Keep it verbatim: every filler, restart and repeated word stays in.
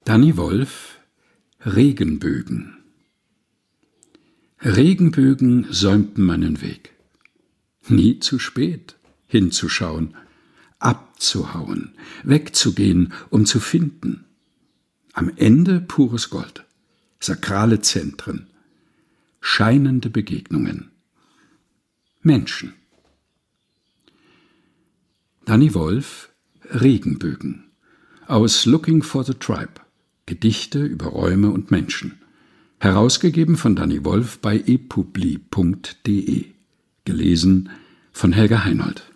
Danny Wolf, Regenbögen. Regenbögen säumten meinen Weg. Nie zu spät, hinzuschauen, abzuhauen, wegzugehen, um zu finden. Am Ende pures Gold, sakrale Zentren, scheinende Begegnungen. Menschen. Danny Wolf, Regenbögen. Aus Looking for the Tribe. Gedichte über Räume und Menschen. Herausgegeben von Danny Wolf bei epubli punkt de. Gelesen von Helga Heinold.